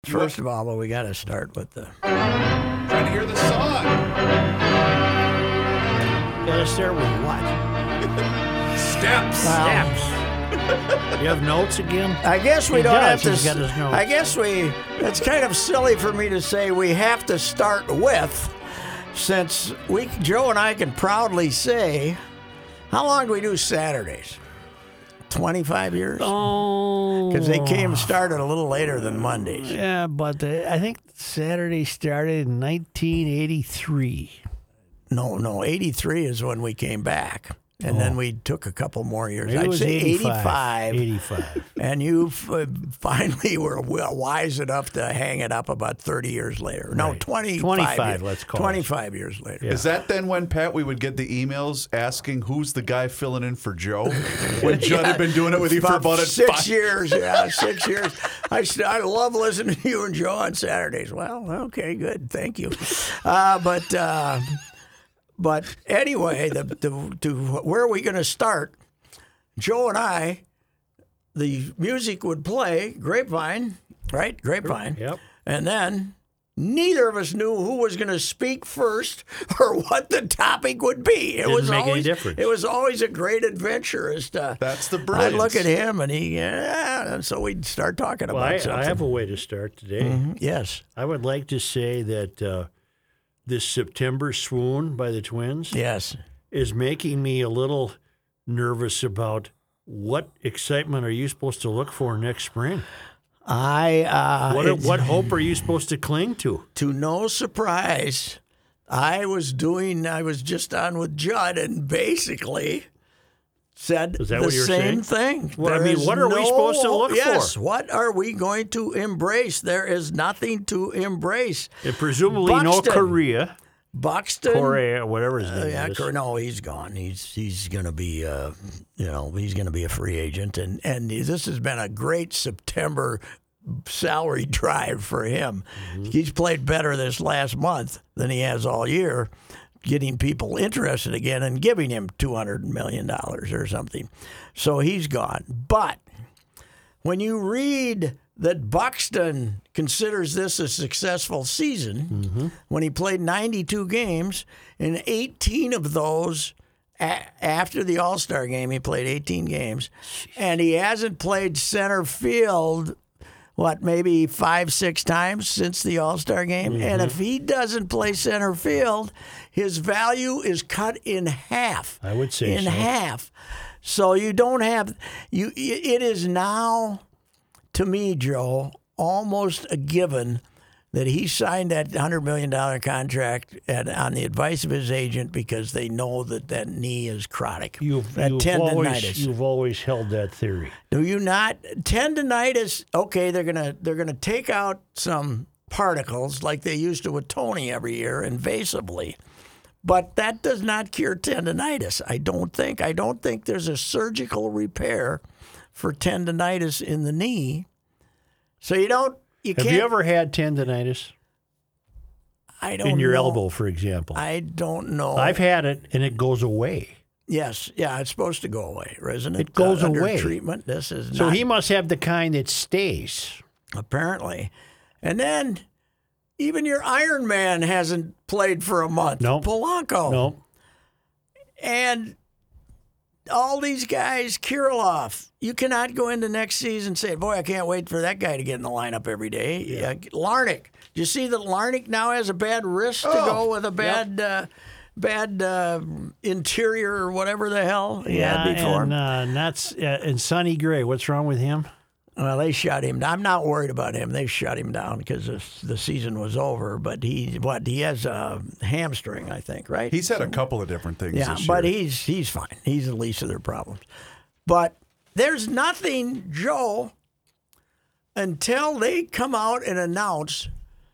First of all, we got to start with the. Trying to hear the song. Got to start with what? Steps. Steps. You have notes again? I guess we He don't does. have to. He's got his notes. I guess it's kind of silly for me to say we have to start with, since Joe and I can proudly say, how long do we do Saturdays? 25 years? Oh. Because they started a little later than Mondays. Yeah, but I think Saturday started in 1983. No, 83 is when we came back. And then we took a couple more years. Maybe it I'd was say 85. 85. And you finally were wise enough to hang it up about 30 years later. No, Right. 25 years. let's call it. 25 years later. Yeah. Is that then when, Pat, we would get the emails asking who's the guy filling in for Joe? When Judd had been doing it with you for about 6 years. Yeah, 6 years. I love listening to you and Joe on Saturdays. Well, okay, good. Thank you. But anyway, where are we going to start? Joe and I, the music would play, Grapevine, right? Grapevine. Yep. And then neither of us knew who was going to speak first or what the topic would be. Didn't make any difference. It was always a great adventure as to. That's the I'd brilliance. look at him and and so we'd start talking Well, about I something. have a way to start today. Mhm, yes. I would like to say that this September swoon by the Twins Yes. is making me a little nervous about what excitement are you supposed to look for next spring? What hope are you supposed to cling to? To no surprise, I was just on with Judd and basically said Is that the what you're same saying? thing. Well, I There mean, is what are we supposed to look yes, for? what are we going to embrace? There is nothing to embrace. And presumably no Buxton. Korea, Buxton. Korea, whatever his name is. No, he's gone. He's going to be he's going to be a free agent, and this has been a great September salary drive for him. Mm-hmm. He's played better this last month than he has all year, getting people interested again and giving him $200 million or something. So he's gone. But when you read that Buxton considers this a successful season, when he played 92 games, and 18 of those after the All-Star game, he played 18 games, and he hasn't played center field, maybe 5-6 times since the All-Star game? And if he doesn't play center field, his value is cut in half. I would say in so. half. So you don't have it is now, to me, Joe, almost a given that he signed that $100 million contract on the advice of his agent because they know that knee is chronic. That tendonitis. You've always held that theory. Do you not? Tendonitis, okay, they're gonna take out some particles like they used to with Tony every year invasively. But that does not cure tendonitis, I don't think. I don't think there's a surgical repair for tendonitis in the knee. So you Have can't. you ever had tendonitis I don't in your know. elbow, for example? I don't know. I've had it, and it goes away. Yes, yeah, it's supposed to go away, isn't it? It goes Under away. treatment. This is So not, he must have the kind that stays. apparently. And then even your Iron Man hasn't played for a month. Nope. Polanco. No. And all these guys, Kirilloff, you cannot go into next season and say, boy, I can't wait for that guy to get in the lineup every day. Yeah. Larnick. Do you see that Larnick now has a bad wrist to go with a bad interior or whatever the hell he had before? And Sonny Gray, what's wrong with him? Well, they shut him down. I'm not worried about him. They shut him down because the season was over. But he has a hamstring, I think, right? He's had a couple of different things Yeah, this but year. he's fine. He's the least of their problems. But there's nothing, Joe, until they come out and announce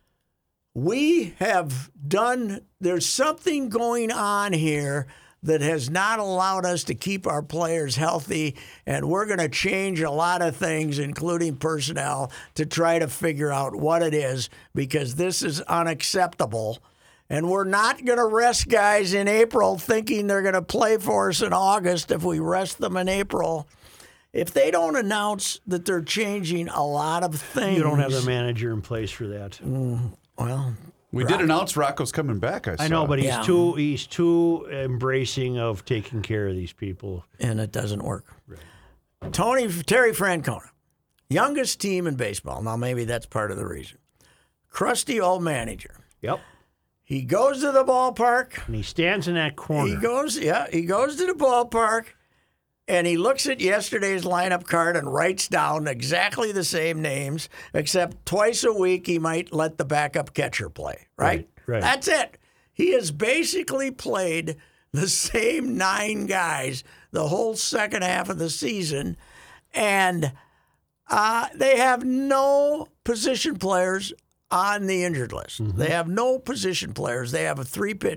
there's something going on here that has not allowed us to keep our players healthy, and we're going to change a lot of things, including personnel, to try to figure out what it is, because this is unacceptable. And we're not going to rest guys in April thinking they're going to play for us in August if we rest them in April. if they don't announce that they're changing a lot of things, You don't have the manager in place for that. well, We did announce Rocco's coming back. I know, but Yeah. he's too embracing of taking care of these people. and it doesn't work. Terry Francona, youngest team in baseball. Now maybe that's part of the reason. Crusty old manager. Yep. He goes to the ballpark. And he stands in that corner. He goes to the ballpark, and he looks at yesterday's lineup card and writes down exactly the same names, except twice a week he might let the backup catcher play. Right? Right. That's it. He has basically played the same 9 guys the whole second half of the season, and they have no position players on the injured list. They have no position players. They have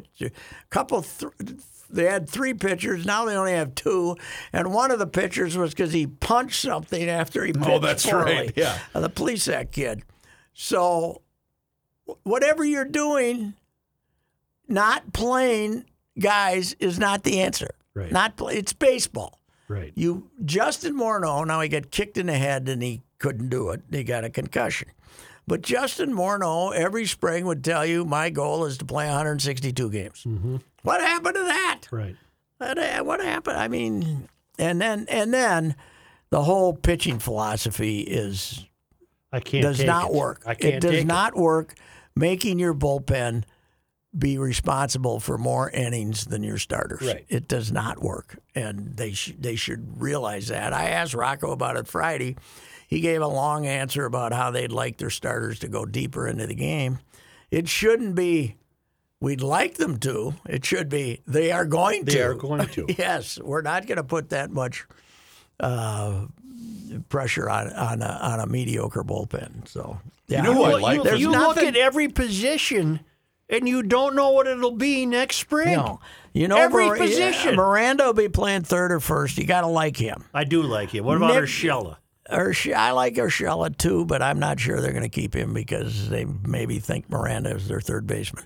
they had 3 pitchers. Now they only have 2, and one of the pitchers was because he punched something after he pitched that's poorly. right, yeah. The Plesac kid. So whatever you're doing, not playing guys is not the answer. Right. It's baseball. Right. Justin Morneau, now he got kicked in the head and he couldn't do it. He got a concussion. But Justin Morneau every spring would tell you, my goal is to play 162 games. Mm-hmm. What happened to that? Right. What happened? I mean, and then the whole pitching philosophy does not work. It does not work making your bullpen be responsible for more innings than your starters. Right. It does not work, and they should realize that. I asked Rocco about it Friday. He gave a long answer about how they'd like their starters to go deeper into the game. It shouldn't be we'd like them to. It should be they are going to. They are going to. Yes, we're not going to put that much pressure on a mediocre bullpen. So yeah, You know who I like? There's You nothing, look at every position, and you don't know what it'll be next spring. No. You know, Every position. Miranda will be playing third or first. You got to like him. I do like him. What about Nick- Urshela? I like Urshela too, but I'm not sure they're going to keep him because they maybe think Miranda is their third baseman.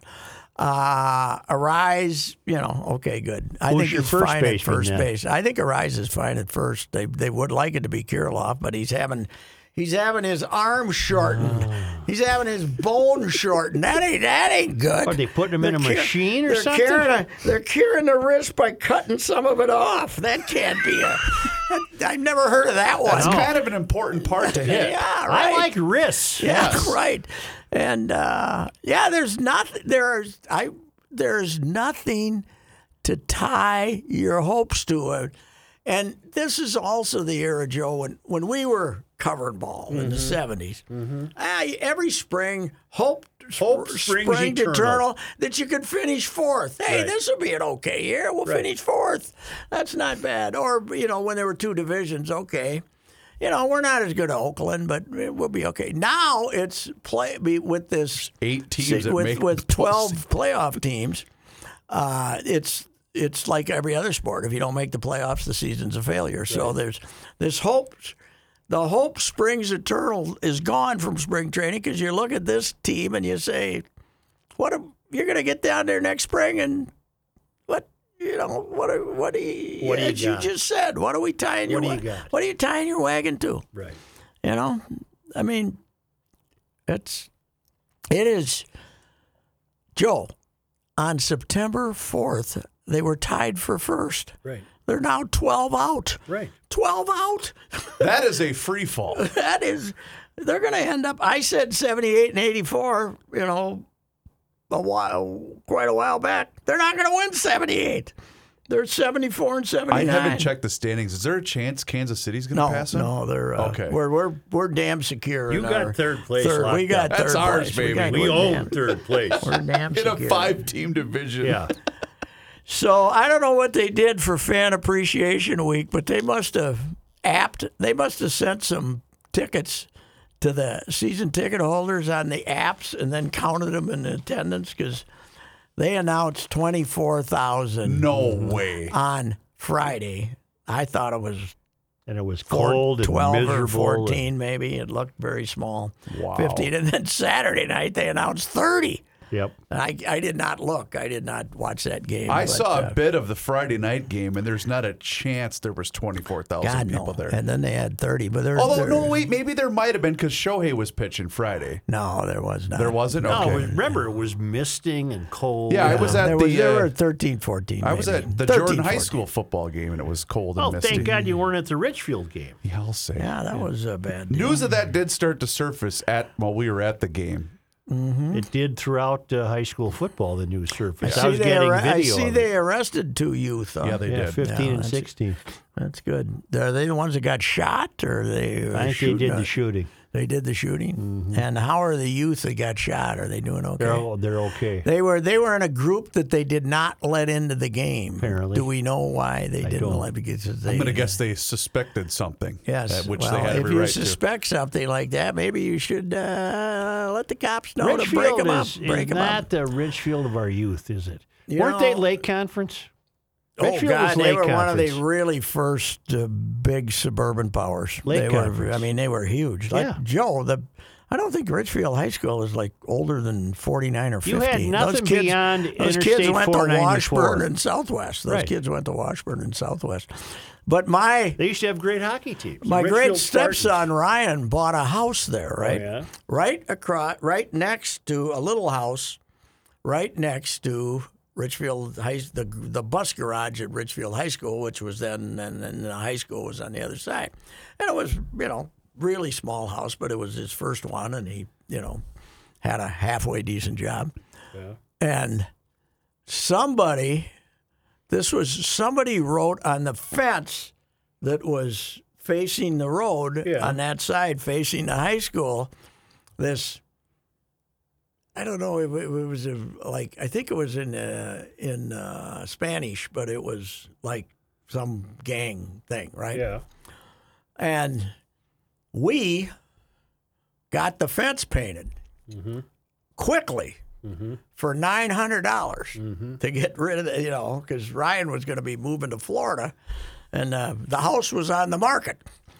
Arise, okay, good. I Who's think your he's first fine at baseman first then? base. I think Arise is fine at first. They would like it to be Kirilloff, but he's having his arm shortened. He's having his bone shortened. That ain't good. Are they putting him in a machine or they're something? They're curing the wrist by cutting some of it off. That can't be I've never heard of that one. That's kind of an important part to hit. Yeah, right. I like wrists. Yeah, Yes. right. And there's nothing. There's nothing to tie your hopes to it. And this is also the era, Joe, when we were covering ball in the 70s. Every spring, hope springs eternal. eternal that you could finish fourth. Hey, Right. this will be an okay year. We'll finish fourth. That's not bad. Or, when there were 2 divisions, okay. We're not as good as Oakland, but we'll be okay. Now it's with this 8 teams that make with 12 playoff teams. It's like every other sport. If you don't make the playoffs, the season's a failure. So there's this hope. The hope springs eternal is gone from spring training because you look at this team and you say, you're going to get down there next spring and what do you as you got? just said, what are we tying your What do you got? What are you tying your wagon to? Right. I mean, it is, Joe, on September 4th, they were tied for first. Right. They're now 12 out. Right. 12 out. That is a free fall. They're going to end up, I said 78 and 84, quite a while back. They're not going to win 78. They're 74 and 79. I haven't checked the standings. Is there a chance Kansas City's going to pass them? No, they're Okay. We're damn secure. You in got our third place We locked got up. third That's ours, place. baby. We we're own damn- third place. We're damn In a secure. 5-team division. Yeah. So I don't know what they did for Fan Appreciation Week, but they must have sent some tickets to the season ticket holders on the apps and then counted them in attendance because they announced 24,000 No way. on Friday. I thought it was And it was cold and 12 miserable. or 14 maybe. It looked very small. Wow. 15. And then Saturday night they announced 30. Yep. I did not look. I did not watch that game. I but, saw a bit of the Friday night game, and there's not a chance there was 24,000 God, people no. there. And then they had 30. But Although, no, wait, maybe there might have been because Shohei was pitching Friday. No, there was not. There wasn't? No, Okay. remember, it was misting and cold. Yeah, I was at there were 13, 14. I was maybe. at the 13, Jordan High 14. School football game, and it was cold and Oh, misty. thank God you weren't at the Richfield game. Yeah, I'll say. Yeah, that was a bad deal. News of that did start to surface while we were at the game. It did throughout high school football, the news surface. I See, was getting I video see of it. they arrested 2 youth. Yeah, they Yeah, did. 15 and that's- 16. That's good. Are they the ones that got shot, or they? I think they did the shooting. They did the shooting. And how are the youth that got shot? Are they doing okay? They're okay. They were in a group that they did not let into the game. Apparently. Do we know why they didn't don't. let? Because they, I'm going to guess they suspected something. Yes, Which well, they had if every you right to. suspect something like that, maybe you should let the cops know to break Richfield them up. is Break them not up. the Richfield of our youth, is it? You Weren't they know- Lake Conference? Oh Richfield God, was they Lake were one of the Conference. really first big suburban powers. Lake they Conference. they were huge. Like Yeah. Joe, I don't think Richfield High School is like older than 49 or 50. You had nothing those kids, beyond those kids Interstate went to 494. Washburn and Southwest. Those Right. kids went to Washburn and Southwest. But my They used to have great hockey teams. my The great Richfield Spartans. stepson Ryan bought a house there, right? yeah? Right next to a little house, right next to Richfield High, the bus garage at Richfield High School, which was then, and the high school was on the other side, and it was really small house, but it was his first one, and he had a halfway decent job, and somebody wrote on the fence that was facing the road on that side, facing the high school, this. I don't know. It was I think it was in Spanish, but it was like some gang thing, right? Yeah. And we got the fence painted quickly for $900 to get rid of it, because Ryan was going to be moving to Florida, and the house was on the market.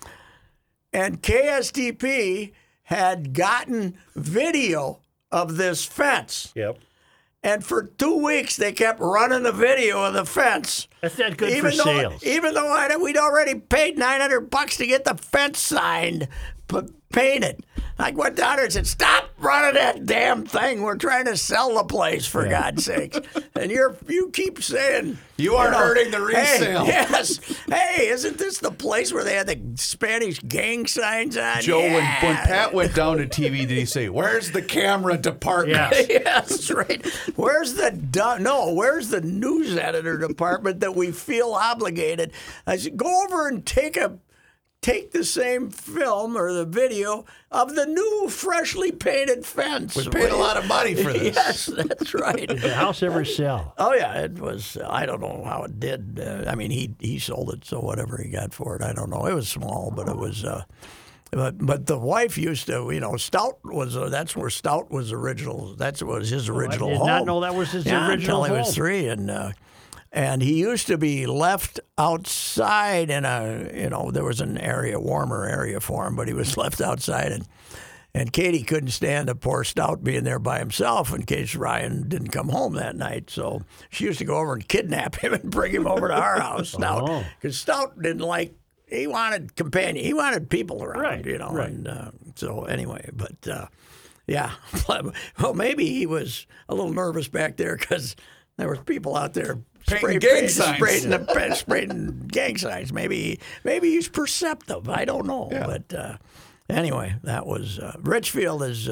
And KSTP had gotten video of this fence. Yep. And for 2 weeks, they kept running the video of the fence. That's not good for sales. Even though we'd already paid $900 to get the fence signed, painted. I went down there and said, "Stop running that damn thing. We're trying to sell the place, for God's sakes." And you keep saying You are hurting the resale. Hey, yes. Hey, isn't this the place where they had the Spanish gang signs on? Joe, when Yeah. Pat went down to TV, did he say, "Where's the camera department"? Yes. Yes, that's right. Where's the news editor department that we feel obligated? I said, go over and take the same film or the video of the new freshly painted fence. We paid a lot of money for this. Yes, that's right. Did the house ever sell? Oh yeah, it was. I don't know how it did. I mean, he sold it, so whatever he got for it, I don't know. It was small, but it was. But the wife used to, Stout was. That's where Stout was original. That was his original I did home. not know that was his original until he home. was 3, and he used to be left outside in there was an warmer area for him, but he was left outside, and Katie couldn't stand a poor Stout being there by himself in case Ryan didn't come home that night. So she used to go over and kidnap him and bring him over to our house, Stout, Oh. because Stout didn't like. He wanted companion. He wanted people around, Right, right. And so anyway, but yeah, well, maybe he was a little nervous back there because there was people out there Painting gang signs. spraying gang signs. Maybe he's perceptive. I don't know, but anyway, that was Richfield is.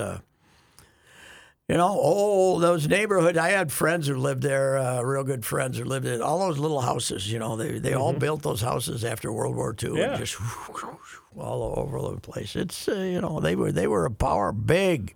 Those neighborhoods. I had friends who lived there, real good friends who lived in all those little houses. They all built those houses after World War II, Yeah. and just all over the place. It's they were a power, big.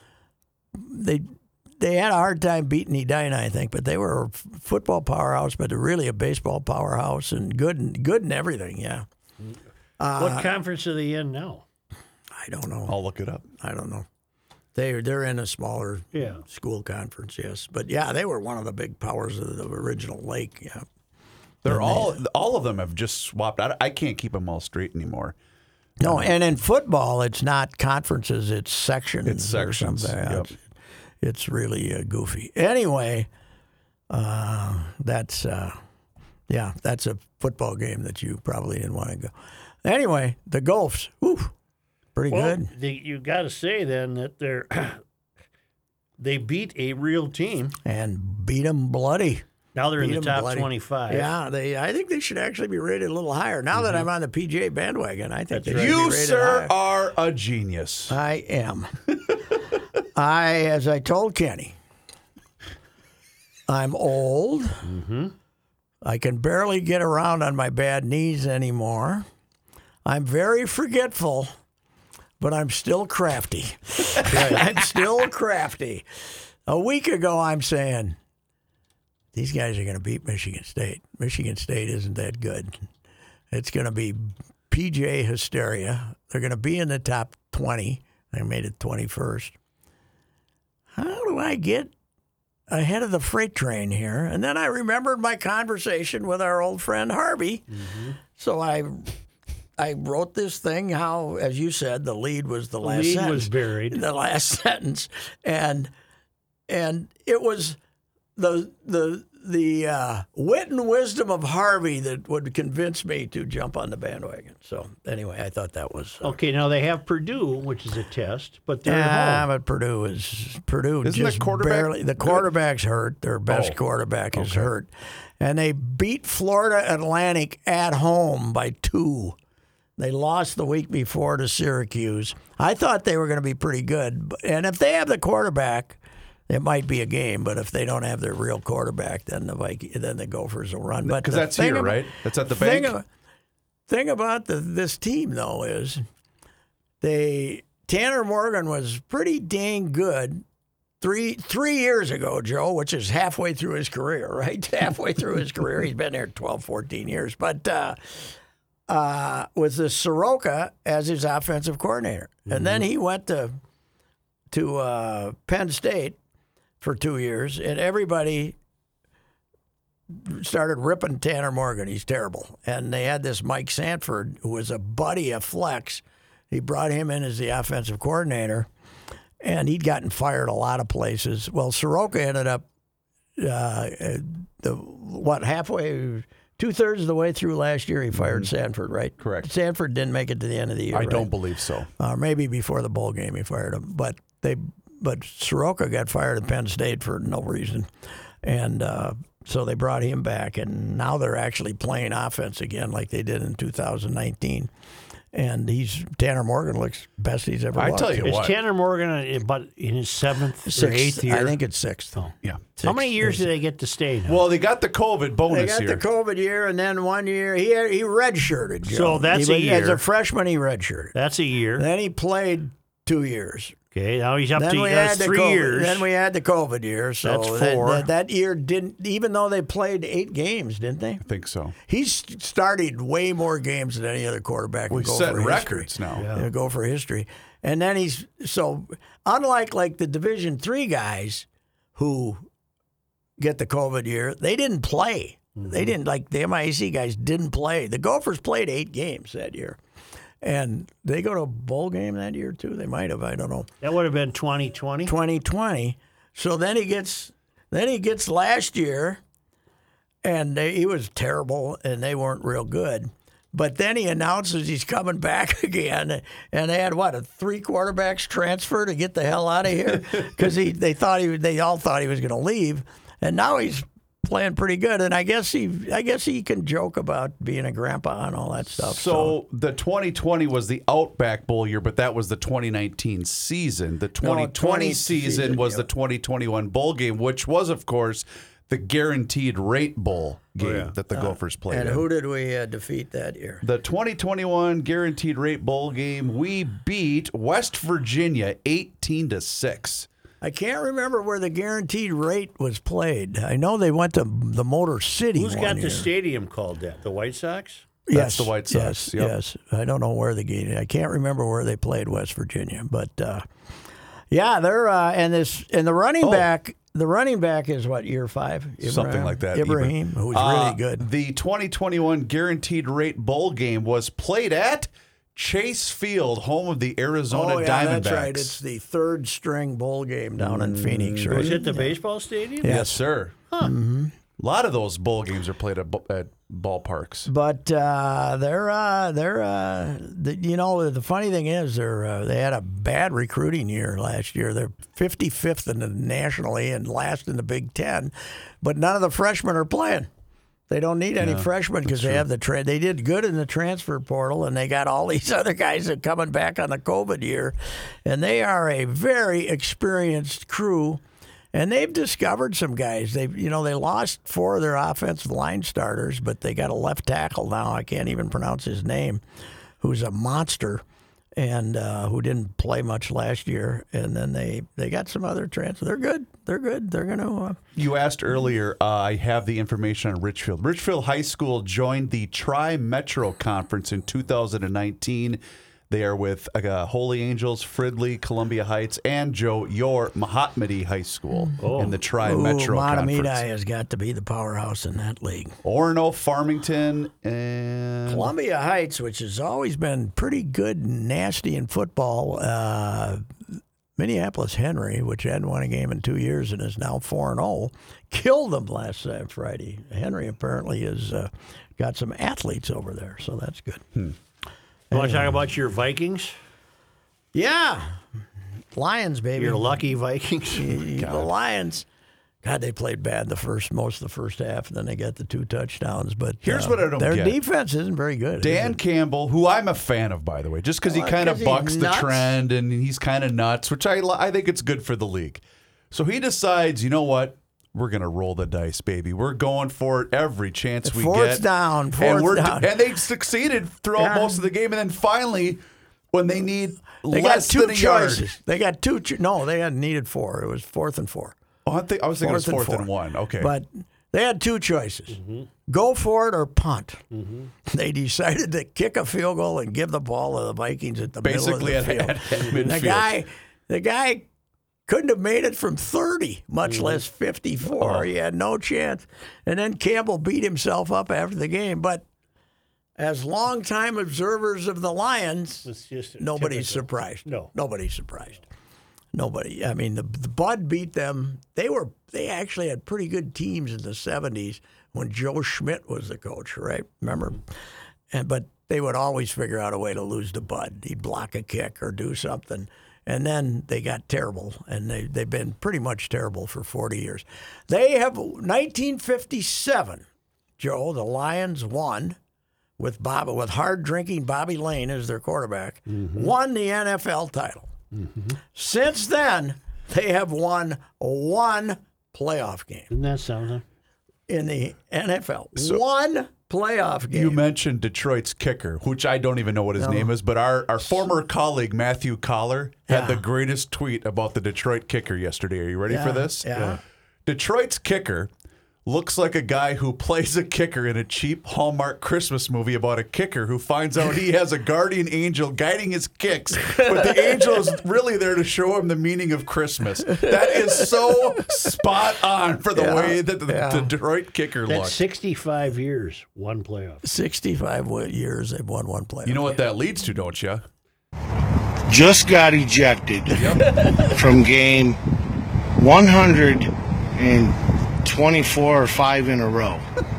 They had a hard time beating Edina, I think, but they were a football powerhouse, but they're really a baseball powerhouse and good in everything. Yeah, What conference are they in now? I don't know. I'll look it up. I don't know. They're in a smaller school conference, yes, but yeah, they were one of the big powers of the original Lake. Yeah, They're all of them have just swapped. I can't keep them all straight anymore. no, and in football, it's not conferences; it's sections. It's sections, Or something. yep. It's really goofy. Anyway, that's a football game that you probably didn't want to go. Anyway, the Gophers, pretty good. You got to say then that they beat a real team And beat them bloody. Now they're in Beat the 'em top bloody. 25. Yeah, I think they should actually be rated a little higher. Now that I'm on the PGA bandwagon, I think they should be You, rated sir, higher. are a genius. I am. As I told Kenny, I'm old. Mm-hmm. I can barely get around on my bad knees anymore. I'm very forgetful, but I'm still crafty. I'm still crafty. A week ago, I'm saying, these guys are going to beat Michigan State. Michigan State isn't that good. It's going to be PJ hysteria. They're going to be in the top 20. They made it 21st. How do I get ahead of the freight train here? And then I remembered my conversation with our old friend Harvey. Mm-hmm. So I wrote this thing how, as you said, the lead was the last sentence. The lead was buried. The last sentence. And it was the wit and wisdom of Harvey that would convince me to jump on the bandwagon. So anyway, I thought that was Okay, now they have Purdue, which is a test, but they're at home. but Purdue Isn't just the quarterback barely. The quarterback's hurt. Their best quarterback is hurt, and they beat Florida Atlantic at home by 2. They lost the week before to Syracuse. I thought they were going to be pretty good, and if they have the quarterback, it might be a game. But if they don't have their real quarterback, then the Gophers will run. But Because that's here, right? That's at the bank. Thing about this team though is Tanner Morgan was pretty dang good 3 years ago, Joe, which is halfway through his career, right? Halfway through his career. He's been there 12, 14 years. But with the Soroka as his offensive coordinator. Mm-hmm. And then he went to Penn State for 2 years, and everybody started ripping Tanner Morgan. He's terrible. And they had this Mike Sanford, who was a buddy of Flex. He brought him in as the offensive coordinator, and he'd gotten fired a lot of places. Well, Soroka ended up halfway, 2/3 of the way through last year, he fired Sanford, right? Correct. Sanford didn't make it to the end of the year. I don't believe so. Maybe before the bowl game he fired him, but Soroka got fired at Penn State for no reason, and so they brought him back, and now they're actually playing offense again like they did in 2019. And Tanner Morgan looks best he's ever looked. I tell you Is what. Tanner Morgan in his 7th or 8th year? I think it's 6th. Oh. Yeah. How many years do they get to stay now? Well, they got the COVID They bonus got here. the COVID year, and then 1 year he redshirted. Joe. So that's a year. As a freshman, he redshirted. That's a year. Then he played 2 years. Okay, now he's up Then to we had the 3 COVID, years. Then we had the COVID year. So That's 4. That year didn't, even though they played 8 games, didn't they? I think so. He started way more games than any other quarterback. We're setting records now. Yeah. Go for history. And then unlike like the Division III guys who get the COVID year, they didn't play. Mm-hmm. They didn't, like the MIAC guys didn't play. The Gophers played 8 games that year. And they go to a bowl game that year too. They might have. I don't know. That would have been 2020. 2020. So then he gets last year, and he was terrible, and they weren't real good. But then he announces he's coming back again, and they had 3 quarterbacks transfer to get the hell out of here because they all thought he was going to leave, and now he's playing pretty good, and I guess he can joke about being a grandpa and all that stuff. So the 2020 was the Outback Bowl year, but that was the 2019 season. The 2020 season was the 2021 bowl game, which was, of course, the Guaranteed Rate Bowl game that the Gophers played. And in. who did we defeat that year? The 2021 Guaranteed Rate Bowl game, we beat West Virginia 18-6. I can't remember where the Guaranteed Rate was played. I know they went to the Motor City. Who's got year. the stadium called that? The White Sox? That's the White Sox. Yes. I don't know where the game. I can't remember where they played West Virginia, but they're and the running back. The running back is what, year 5? Something like that. Ibrahim, who's really good. The 2021 Guaranteed Rate Bowl game was played at Chase Field, home of the Arizona Oh, yeah, Diamondbacks. that's right. It's the third string bowl game down in Phoenix, right? Was it the baseball stadium? Yes, sir. A lot of those bowl games are played at ballparks. But the funny thing is they had a bad recruiting year last year. They're 55th in the nationally and last in the Big Ten, but none of the freshmen are playing. They don't need any freshmen because they have they did good in the transfer portal, and they got all these other guys that are coming back on the COVID year, and they are a very experienced crew. And they've discovered some guys. They lost 4 of their offensive line starters, but they got a left tackle now. I can't even pronounce his name, who's a monster, and who didn't play much last year. And then they got some other transfers. They're good. They're good. They're going to. You asked earlier. I have the information on Richfield. Richfield High School joined the Tri-Metro Conference in 2019. They are with Holy Angels, Fridley, Columbia Heights, and your Mahatmadi High School in the Tri-Metro Conference. Mahatmadi has got to be the powerhouse in that league. Orono, Farmington, and Columbia Heights, which has always been pretty good and nasty in football. Minneapolis Henry, which hadn't won a game in 2 years and is now 4-0, killed them last Friday. Henry apparently has got some athletes over there, so that's good. You want to talk about your Vikings? Yeah. Lions, baby. Your lucky Vikings? The Lions. God, they played bad most of the first half, and then they got the 2 touchdowns. But here's what I don't their get. defense isn't very good. Dan Campbell, who I'm a fan of, by the way, just because he kind of bucks the trend and he's kind of nuts, which I think it's good for the league. So he decides, you know what? We're going to roll the dice, baby. We're going for it every chance we get. Fourth down. And they succeeded throughout most of the game. And then finally, when they need less than a yard. They got 2 No, they had needed 4. It was 4th and 4. Oh, I was thinking it was 4th and 1. Okay. But they had 2 choices. Go for it or punt. They decided to kick a field goal and give the ball to the Vikings at the middle of the field. At midfield. The guy couldn't have made it from 30, much less 54. He had no chance. And then Campbell beat himself up after the game. But as longtime observers of the Lions, nobody's surprised. No. Nobody's surprised. Nobody. I mean, the Bud beat them. They actually had pretty good teams in the 70s when Joe Schmidt was the coach, right? Remember? But they would always figure out a way to lose to Bud. He'd block a kick or do something. And then they got terrible, and they've been pretty much terrible for 40 years. They have 1957, Joe, the Lions won with hard-drinking Bobby Lane as their quarterback, won the NFL title. Since then, they have won 1 playoff game. Isn't that something? In the NFL. 1 playoff game. You mentioned Detroit's kicker, which I don't even know what his name is, but our former colleague, Matthew Collar, had the greatest tweet about the Detroit kicker yesterday. Are you ready for this? Yeah. Detroit's kicker looks like a guy who plays a kicker in a cheap Hallmark Christmas movie about a kicker who finds out he has a guardian angel guiding his kicks, but the angel is really there to show him the meaning of Christmas. That is so spot on for the way that the Detroit kicker That's looks. 65 years, 1 playoff. 65 years, they've won 1 playoff. You know what that leads to, don't you? Just got ejected from game 124 or 5 in a row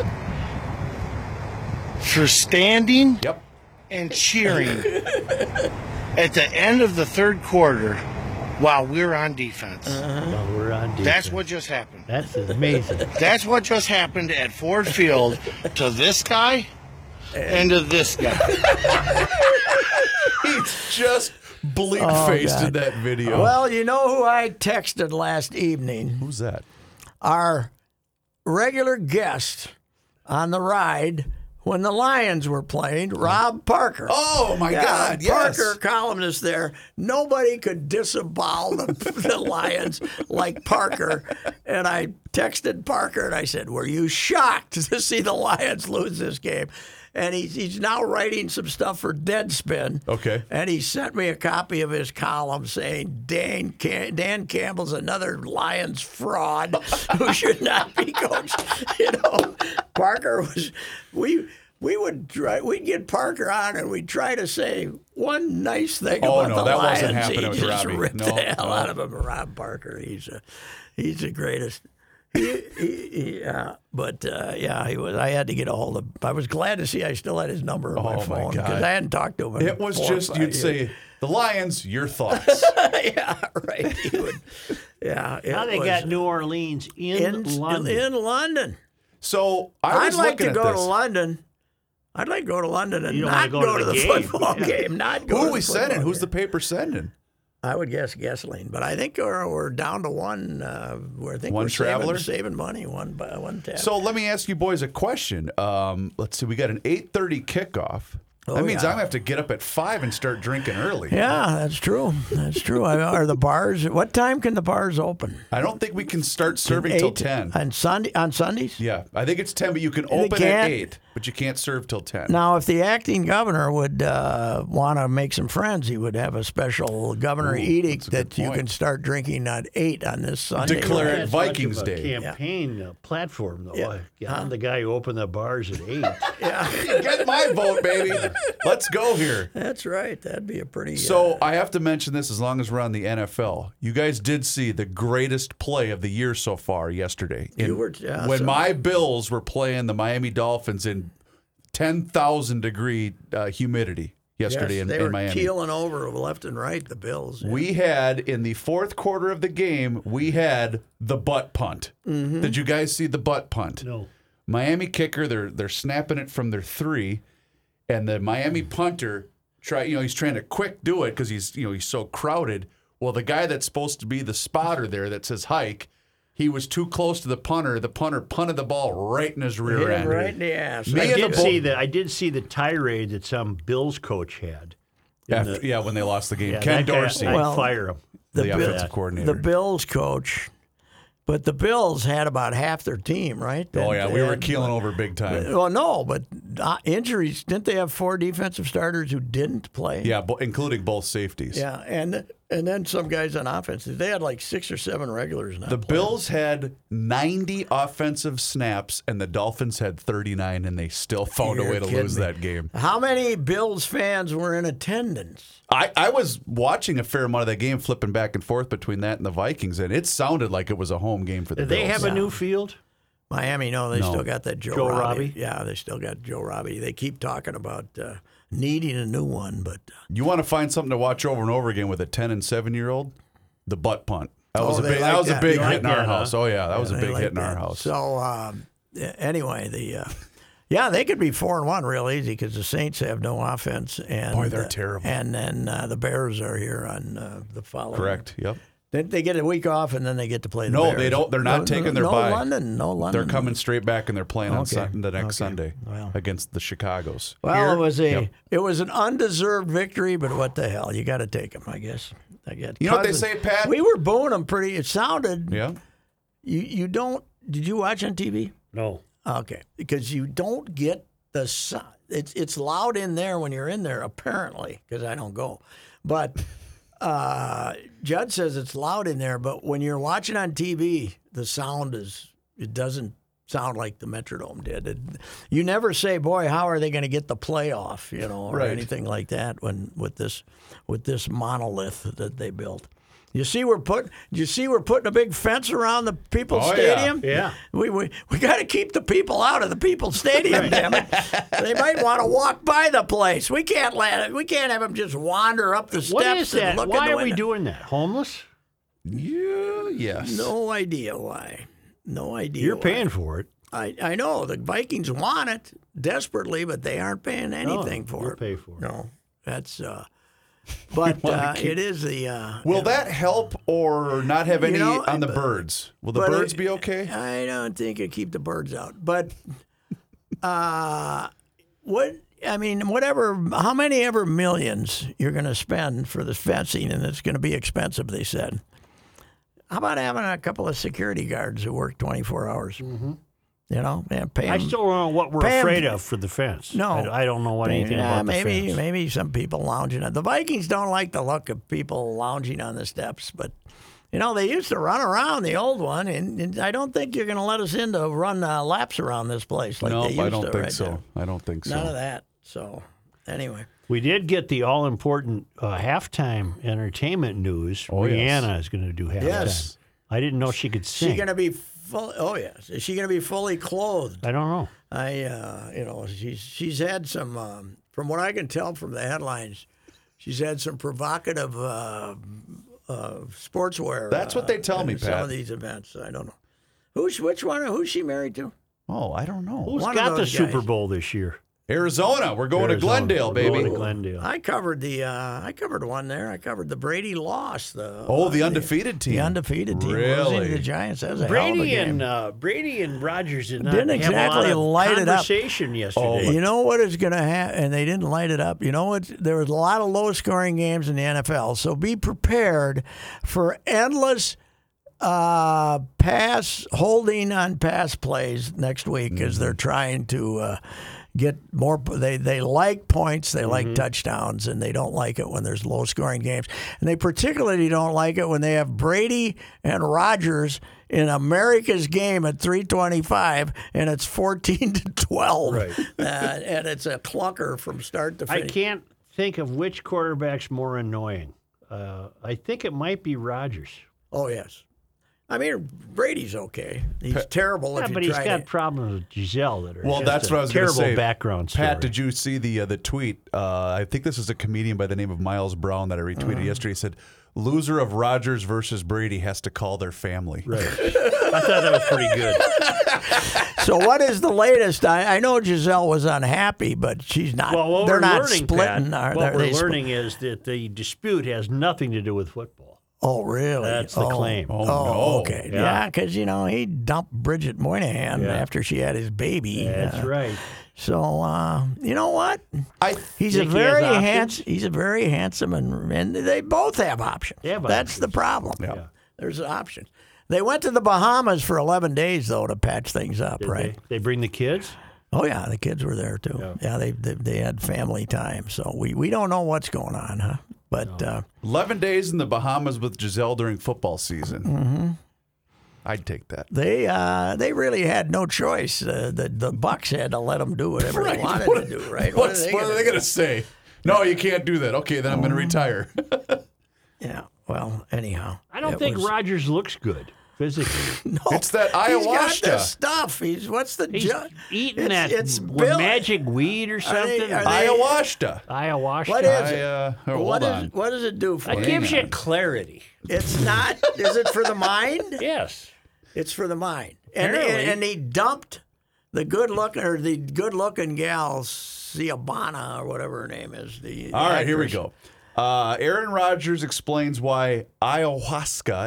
for standing and cheering at the end of the 3rd quarter while we're on defense. Well, we're on defense. That's what just happened. That's amazing. That's what just happened at Ford Field to this guy and to this guy. He's just bleak-faced in that video. Well, you know who I texted last evening? Who's that? Our regular guest on the ride when the Lions were playing, Rob Parker. Oh, my God, yes. Parker, columnist there. Nobody could disavow the Lions like Parker. And I texted Parker and I said, were you shocked to see the Lions lose this game? And he's now writing some stuff for Deadspin. Okay. And he sent me a copy of his column saying Dan Campbell's another Lions fraud who should not be coached. You know, Parker was we we'd get Parker on and we'd try to say one nice thing Oh, about no, the that Lions. wasn't happening He with just Robbie. ripped No, the hell no. out of him. Rob Parker, he's the greatest. But he was. I had to get a hold of. I was glad to see I still had his number on my Oh, my phone God. because I hadn't talked to him. In It was 4 or just 5 you'd years. say the Lions. Your thoughts? Yeah, right. He would. Yeah. Now they got New Orleans in London. In London. So I was I'd like looking to at go this. to London. I'd like to go to London and You don't not wanna go to to the the game. football Yeah. game. Not go Who to are we the football sending? Who's the game. paper sending? I would guess gasoline, but I think we're down to one. Where I think One we're traveler? saving money. One tab. So let me ask you boys a question. Let's see. We got an 8:30 kickoff. That means yeah. I'm gonna have to get up at 5 and start drinking early. yeah, that's true. That's true. Are the bars? What time can the bars open? I don't think we can start serving till 10. on Sundays. Yeah, I think it's 10, but you can open at can't- 8, but you can't serve till 10. Now, if the acting governor would want to make some friends, he would have a special governor edict that's a good that you point. can start drinking at 8 on this Sunday. Declare it That's Vikings much of a Day. Campaign platform though. Yeah. I'm the guy who opened the bars at 8. Get my vote, baby. Let's go here. That's right. That'd be a pretty. So I have to mention this as long as we're on the NFL. You guys did see the greatest play of the year so far yesterday. When my Bills were playing the Miami Dolphins in 10,000 degree humidity yesterday they in were Miami. keeling over left and right, the Bills. We had, in the fourth quarter of the game, we had the butt punt. Mm-hmm. Did you guys see the butt punt? No. Miami kicker, they're snapping it from their 3, and the Miami punter he's trying to quick do it because he's so crowded. Well, the guy that's supposed to be the spotter there that says hike, he was too close to the punter. The punter punted the ball right in his rear Hit him end. right in the ass. I did see the tirade that some Bills coach had. When they lost the game. Yeah, Ken that guy, Dorsey, I'd fire him. the offensive coordinator. The Bills coach, but the Bills had about half their team, right? Oh, yeah, we were keeling over big time. Well, no, but injuries. Didn't they have 4 defensive starters who didn't play? Yeah, including both safeties. Yeah, and then some guys on offense. They had like 6 or 7 regulars now. The Bills had 90 offensive snaps, and the Dolphins had 39, and they still found a way to lose that game. How many Bills fans were in attendance? I was watching a fair amount of that game, flipping back and forth between that and the Vikings, and it sounded like it was a home game for the Did Bills. they have a new field? Miami, no, they still got that Joe Robbie? Yeah, they still got Joe Robbie. They keep talking about needing a new one, but You want to find something to watch over and over again with a 10 and 7-year-old? The butt punt. That was a they big. like That was a that. big You hit like in our that, huh? house. Oh yeah, that was a they big like hit in our that. house. So anyway, they could be 4-1 real easy because the Saints have no offense, and Boy, they're terrible. And then the Bears are here on the following. Correct. Yep. They get a week off, and then they get to play the No, Bears. they don't. They're not taking their bye. No London. They're coming straight back, and they're playing on Okay. the next Okay. Sunday Well. against the Chicago's. Well, Here. it was an undeserved victory, but what the hell? You got to take them, I guess. You know what they say, Pat? We were booing them pretty. It sounded. Yeah. You don't. Did you watch on TV? No. Okay, because you don't get the sound. It's loud in there when you're in there, apparently, because I don't go. But Judd says it's loud in there, but when you're watching on TV, the sound it doesn't sound like the Metrodome did. You never say, "Boy, how are they going to get the playoff?" Or Right. anything like that with this monolith that they built. You see, we're putting a big fence around the People's Oh, yeah. Stadium. Yeah. We got to keep the people out of the People's Stadium. Damn it! They might want to walk by the place. We can't have them just wander up the steps. What is that? And look Why in the are we window. doing that? Homeless? Yeah. Yes. No idea why. No idea. You're why. paying for it. I know the Vikings want it desperately, but they aren't paying anything for you'll it. pay for it. No, that's. But it is the. Will that help or not have any on the birds? Will the but birds be okay? I don't think it keep the birds out. But whatever, how many ever millions you're going to spend for the fencing, and it's going to be expensive, they said. How about having a couple of security guards who work 24 hours? Mm-hmm. And pay I them. still don't know what we're Pay 'em- afraid of for the fence. No. I don't know anything about the fence. Maybe some people lounging on. The Vikings don't like the look of people lounging on the steps, but You know, they used to run around the old one, and I don't think you're going to let us in to run laps around this place like they used I don't to. think right so. there. I don't think so. None of that. So, anyway. We did get the all-important halftime entertainment news. Oh, yes. Rihanna is going to do halftime. Yes. I didn't know she could sing. Is she going to be full? Oh, yes. Is she going to be fully clothed? I don't know. She's had some, from what I can tell from the headlines, she's had some provocative sportswear. That's what they tell me, in some Pat. of these events. I don't know. Who's she married to? Oh, I don't know. Who's One of got the those Super guys. Bowl this year? Arizona. We're going to Arizona. Glendale, We're baby. going to Glendale. I covered one there. I covered the Brady loss. The undefeated team. The undefeated team Really? losing to the Giants. That was a hell of a game. Brady and Rogers didn't Didn't have exactly a lot of light it up. conversation yesterday. You know what is going to happen? And they didn't light it up. You know what? There was a lot of low-scoring games in the NFL, so be prepared for endless holding on pass plays next week as they're trying to get more. They like points, they like touchdowns, and they don't like it when there's low-scoring games. And they particularly don't like it when they have Brady and Rodgers in America's game at 3:25, and it's 14-12, Right. and it's a clunker from start to I finish. can't think of which quarterback's more annoying. I think it might be Rodgers. Oh yes. I mean, Brady's okay. He's terrible Yeah, if you but he's try got to. problems with Giselle that are Well, just that's a what I was going to terrible say. background story. Pat, did you see the tweet? I think this is a comedian by the name of Miles Brown that I retweeted yesterday. He said, "Loser of Rodgers versus Brady has to call their family." Right. I thought that was pretty good. So what is the latest? I know Giselle was unhappy, but she's not. Well, what they're we're not learning, splitting. Pat, what we're learning is that the dispute has nothing to do with football. Oh, really? That's the claim. Oh, Oh, no. okay. Yeah. Yeah, because, he dumped Bridget Moynihan Yeah. after she had his baby. That's right. So, you know what? He's a Think he has very options? handsome. He's a very handsome, and they both have options. They have That's the options. problem. Yeah. There's options. They went to the Bahamas for 11 days though to patch things up, Did right? they bring the kids? Oh yeah, the kids were there too. Yeah, they had family time. So we don't know what's going on, huh? But 11 days in the Bahamas with Giselle during football season. Mm-hmm. I'd take that. they really had no choice. The Bucks had to let them do whatever they wanted to do, right? What are they going to say? No, you can't do that. Okay, then I'm going to retire. Yeah. Well, anyhow, I don't it think was- Rodgers looks good physically. No, It's that He's got ayahuasca. this stuff. What's the He's eating it's that Bill- magic weed or something. are they- Ayahuasca. Ayahuasca. What is it? Hold on. What does it do for That you? gives you on. clarity. It's not. Is it for the mind? Yes. It's for the mind. And Apparently. and he dumped the good looking gal, Ciabana or whatever her name is. All right, here we go. Aaron Rodgers explains why ayahuasca,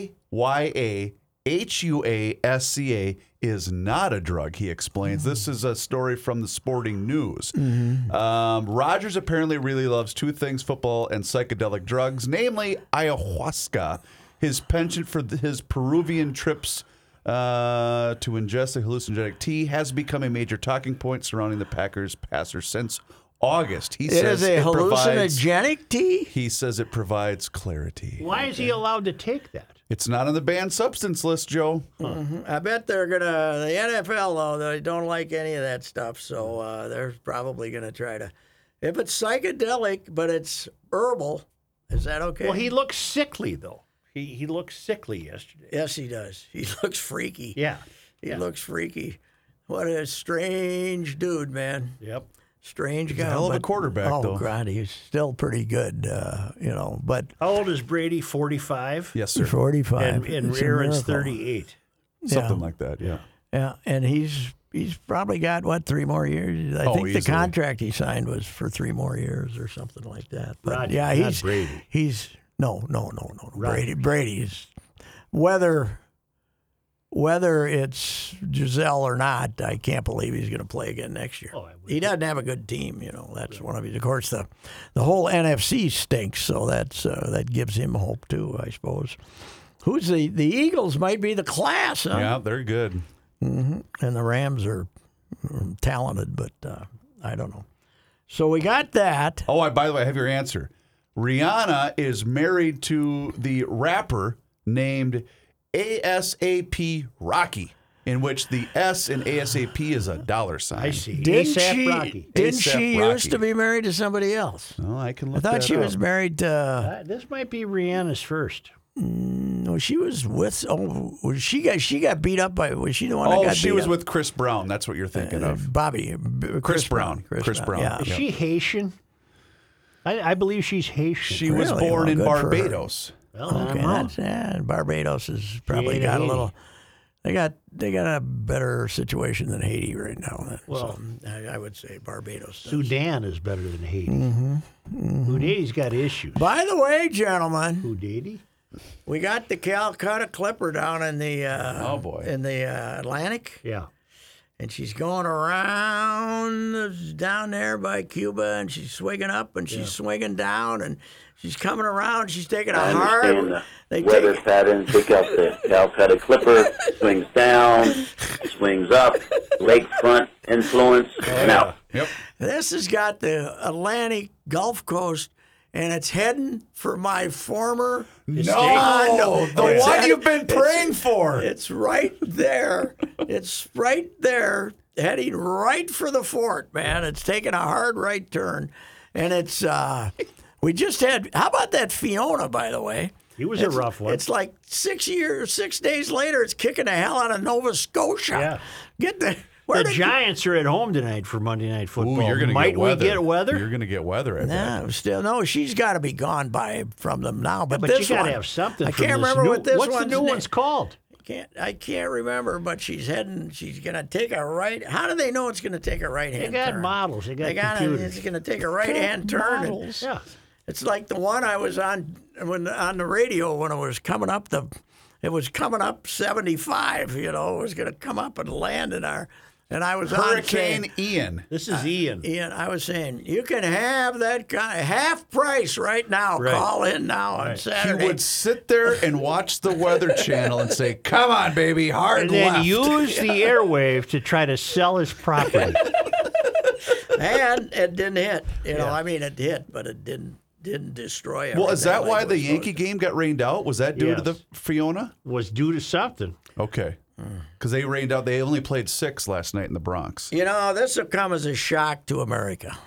AYAHUASCA, is not a drug, he explains. This is a story from the Sporting News. Rodgers apparently really loves two things, football and psychedelic drugs, namely ayahuasca. His penchant for his Peruvian trips to ingest the hallucinogenic tea has become a major talking point surrounding the Packers passer since August. He It says is a provides- hallucinogenic tea. He says it provides clarity. Why is he allowed to take that? It's not on the banned substance list, Joe. I bet they're gonna. The NFL though, they don't like any of that stuff, so they're probably gonna try to. If it's psychedelic, but it's herbal, is that okay? Well, he looks sickly though. He looked sickly yesterday. Yes, he does. He looks freaky. Yeah. He looks freaky. What a strange dude, man. Yep. Strange guy. a hell of a but- quarterback, oh, though. God, he's still pretty good, but How old is Brady? 45. Yes, sir. 45. And It's a Aaron's miracle. 38. Something Yeah. like that, yeah. Yeah, and he's probably got, 3 more years? I Oh, think the easily. contract he signed was for 3 more years or something like that. But Rodgers, yeah, not Brady. He's no. Rodgers. Brady's whether it's Giselle or not, I can't believe he's going to play again next year. Oh, I would He doesn't have a good team, That's one of his. Of course, the whole NFC stinks, so that gives him hope too, I suppose. Who's the Eagles? Might be the class, huh? Yeah, they're good. And the Rams are talented, but I don't know. So we got that. Oh, by the way, I have your answer. Rihanna is married to the rapper named ASAP Rocky, in which the S in ASAP is a dollar sign. I see. Didn't ASAP Rocky. Didn't ASAP she Rocky. used to be married to somebody else? Oh, I can I look thought that she up. was married to. This might be Rihanna's first. No, she was with. Oh, she got beat up by. Was she the one that Oh, got she beat was up? with Chris Brown. That's what you're thinking of. Bobby. Chris Brown. Chris Brown. Yeah. Is she Haitian? I believe she's Haitian. She was Really? born Well, in good for her. Barbados. Well, I Okay, don't know. that's, Barbados has probably ain't got a Haiti. little. They got a better situation than Haiti right now. Well, so I would say Barbados. does. Sudan is better than Haiti. Houdini's got issues. By the way, gentlemen, Houdini? we got the Calcutta Clipper down in the Oh, boy. in the Atlantic, Yeah. and she's going around down there by Cuba, and she's swinging up and she's swinging down, and she's coming around. She's taking a I understand hard. the weather pattern. Pick up the Calcutta Clipper, swings down, swings up, lakefront influence, and out. Yep. This has got the Atlantic Gulf Coast, and it's heading for my former. No, condo. the It's one at- you've been praying for. It's right there. It's right there, heading right for the fort, man. It's taking a hard right turn, and it's. We just had. How about that Fiona? By the way, He was a rough one. it's like 6 days later. It's kicking the hell out of Nova Scotia. Yeah. Get the. Where The did Giants are at home tonight for Monday Night Football. Ooh, you're gonna Might get we weather. get weather? You're gonna get weather. I bet. No, still no. She's got to be gone from them now. But, But this you got one, to have something. I from can't this remember new, what this What's the one's new name- one's called? I can't remember, but she's heading. She's gonna take a right. How do they know it's gonna take a right They hand got turn? models. They got They got it. computers. It's gonna take a right hand turn. and Yeah. It's like the one I was on on the radio when it was coming up. It was coming up 75. You know, it was gonna come up and land in our. And I was on Hurricane saying, Ian. This is Ian. Ian, I was saying, you can have that guy half price right now. Right. Call in now on He Saturday. would sit there and watch the Weather Channel and say, "Come on, baby, hard And then left." use the airwave to try to sell his property. And it didn't hit. You know, Yeah. I mean, it hit, but it didn't destroy. Well, is everything that like why it the was Yankee supposed to. game got rained out? Was that due to the Yes. Fiona? Was due to something. Okay. Because they rained out. They only played 6 last night in the Bronx. You know, this will come as a shock to America.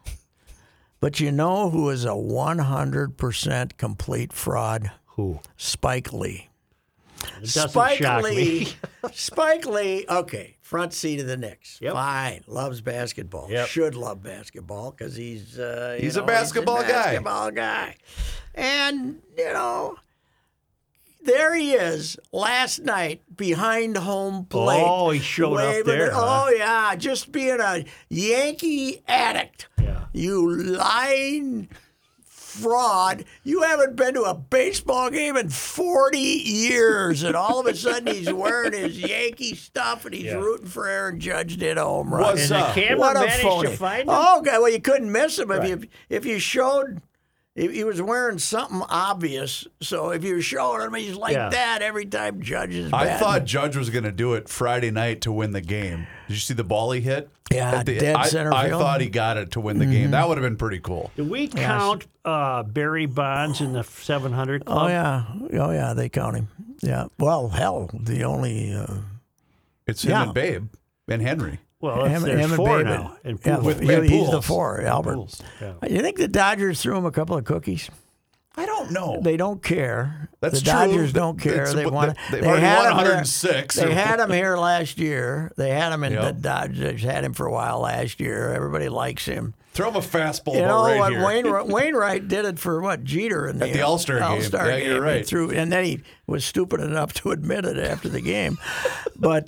But you know who is a 100% complete fraud? Who? Spike Lee. It doesn't Spike shock Lee. me. Spike Lee. Okay, front seat of the Knicks. Yep. Fine. Loves basketball. Yep. Should love basketball because he's He's a basketball guy. Basketball guy. And you know, there he is last night behind home plate. Oh, he showed up waving there, it. huh? Oh yeah, just being a Yankee addict. Yeah. You lying fraud. You haven't been to a baseball game in 40 years, and all of a sudden he's wearing his Yankee stuff and he's Yeah. rooting for Aaron Judge to hit a home run. What's And the up? camera What a managed phony. to find him. Oh, okay. Well, you couldn't miss him Right. if you showed. He was wearing something obvious, so if you're showing him, he's like Yeah. that every time Judge is I batting. thought Judge was going to do it Friday night to win the game. Did you see the ball he hit? Yeah, dead center I field. thought he got it to win the game. That would have been pretty cool. Do we count Barry Bonds in the 700 club? Oh yeah, they count him. Yeah. Well, hell, the only It's him Yeah. and Babe and Henry. Well, him there's and four Babe now. And yeah, Pujols. he's the Pujols. 4, Albert. Pujols. You think the Dodgers threw him a couple of cookies? I don't know. They don't care. That's the Dodgers true. don't care. It's- They want. they've already had won him here- 106. They had him here last year. They had him in the Yep. Dodgers. Had him for a while last year. Everybody likes him. Throw him a fastball You know right what? here. Wainwright did it for what Jeter in At the All-Star game. Yeah, you're right. And then he was stupid enough to admit it after the game. But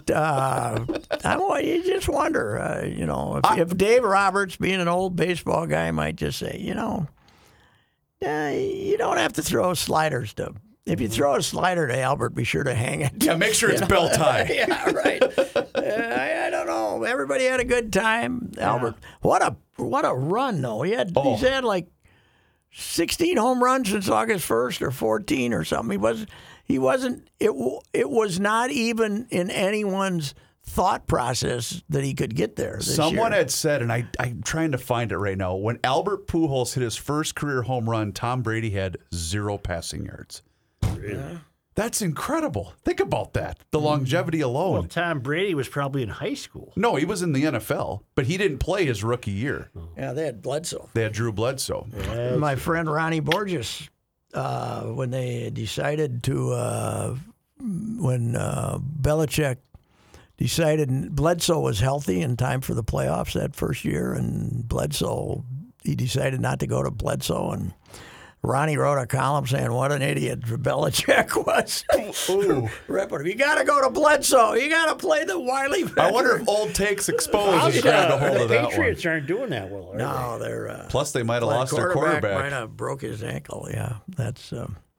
you just wonder, if Dave Roberts, being an old baseball guy, might just say, you don't have to throw sliders to. If you throw a slider to Albert, be sure to hang it. Yeah, make sure it's belt tie. Yeah, right. I don't know. Everybody had a good time. Albert, what a run though. He's had like 16 home runs since August 1st or 14 or something. It was not even in anyone's thought process that he could get there. Someone year. had said, and I'm trying to find it right now, when Albert Pujols hit his first career home run, Tom Brady had 0 passing yards. That's incredible. Think about that. The longevity Well, alone. Tom Brady was probably in high school. No, he was in the NFL, but he didn't play his rookie year. Yeah, they had Bledsoe. They had Drew Bledsoe. My friend Ronnie Borges, when they decided to, when Belichick decided Bledsoe was healthy in time for the playoffs that first year, and Bledsoe, he decided not to go to Bledsoe, and Ronnie wrote a column saying what an idiot Belichick was. Ripping him. You got to go to Bledsoe. You got to play the wily veteran. I wonder if Old Takes Exposed has grabbed a hold the of that one. Patriots aren't doing that well, are No, they're Plus, they might have lost their quarterback. might have broke his ankle. Yeah, that's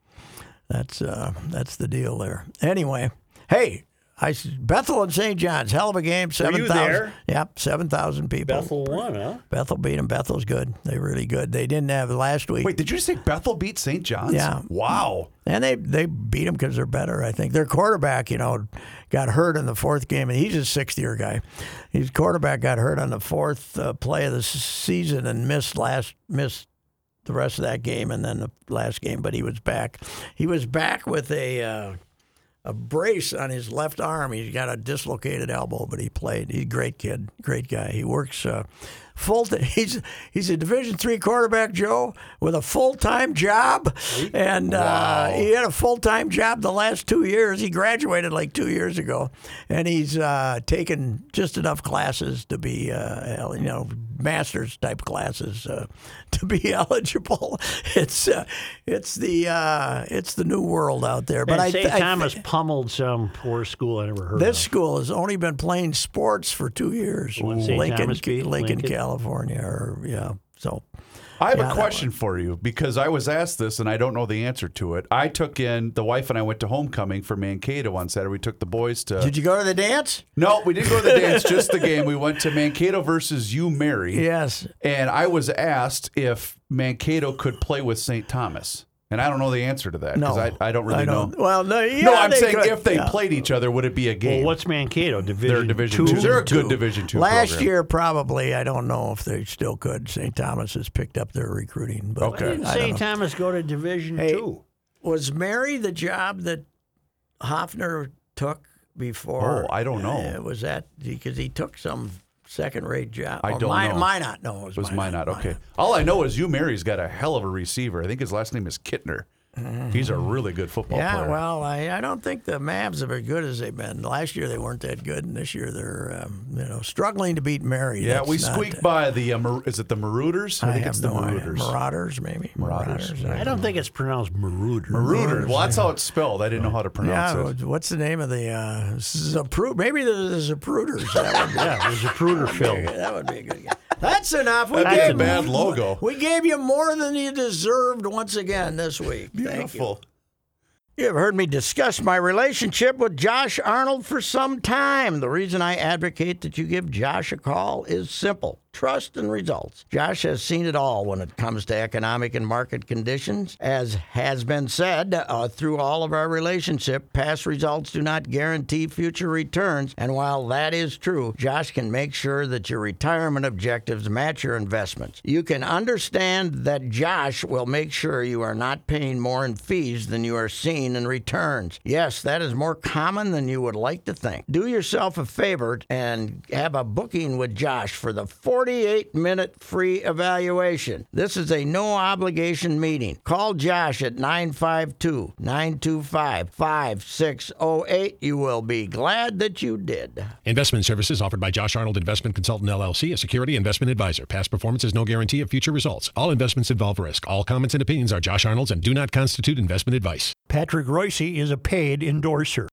the deal there. Anyway, hey, Bethel and St. John's, hell of a game. 7,000. there? Yep, 7,000 people. Bethel won, huh? Bethel beat them. Bethel's good. They're really good. They didn't have last week. Wait, did you say Bethel beat St. John's? Yeah. Wow. And they beat them because they're better, I think. Their quarterback, got hurt in the fourth game, and he's a sixth-year guy. His quarterback got hurt on the fourth play of the season and missed the rest of that game and then the last game, but he was back. He was back with a brace on his left arm. He's got a dislocated elbow, but he played. He's a great kid, great guy. He works he's a Division III quarterback, Joe, with a full-time job, and he had a full-time job the last 2 years. He graduated like 2 years ago, and he's taken just enough classes to be, master's type classes to be eligible. It's the new world out there. But And St. Thomas pummeled some poor school I never heard of. this school has only been playing sports for 2 years. What, St. Thomas beat Lincoln, Lincoln? California, So I have Yeah, a that question for you because I was asked this and I don't know the answer to it. The wife and I went to homecoming for Mankato on Saturday. We took the boys to. Did you go to the dance? No, we didn't go to the dance, just the game. We went to Mankato versus UMary. Yes. And I was asked if Mankato could play with St. Thomas. And I don't know the answer to that No, because I don't really know. Well, no, No, I'm saying could. if they Yeah. played each other, would it be a game? Well, what's Mankato? They're Division II? II. They're a good Division II Last program. year, probably. I don't know if they still could. St. Thomas has picked up their recruiting. But Okay. Didn't I don't St. know. Thomas go to Division Hey, II? Was Mary the job that Hoffner took before? Oh, I don't know. Was that because he took some second-rate job? I Or don't know. Minot. No, it Was Minot. Okay. All I know is UMary's got a hell of a receiver. I think his last name is Kittner. He's a really good football Yeah, player. well, I don't think the Mavs are as good as they've been. Last year they weren't that good, and this year they're struggling to beat Mary. Yeah, That's we not- squeaked by the, is it the Marauders? I think have it's the no idea. Marauders. Marauders, maybe. Marauders. I don't think it's pronounced Marauder. Marauders. Well, that's how it's spelled. I didn't know how to pronounce Yeah, it. what's the name of the Zapru? Maybe the Zapruders. That would be, Yeah, it was a Pruder film. that would be a good game. That's enough. We That'd be a gave, bad logo. we gave you more than you deserved once again this week. Thank you. Beautiful. You have heard me discuss my relationship with Josh Arnold for some time. The reason I advocate that you give Josh a call is simple. Trust and results. Josh has seen it all when it comes to economic and market conditions. As has been said through all of our relationship, past results do not guarantee future returns. And while that is true, Josh can make sure that your retirement objectives match your investments. You can understand that Josh will make sure you are not paying more in fees than you are seeing in returns. Yes, that is more common than you would like to think. Do yourself a favor and have a booking with Josh for the 48-minute free evaluation. This is a no-obligation meeting. Call Josh at 952-925-5608. You will be glad that you did. Investment services offered by Josh Arnold Investment Consultant LLC, a security investment advisor. Past performance is no guarantee of future results. All investments involve risk. All comments and opinions are Josh Arnold's and do not constitute investment advice. Patrick Royce is a paid endorser.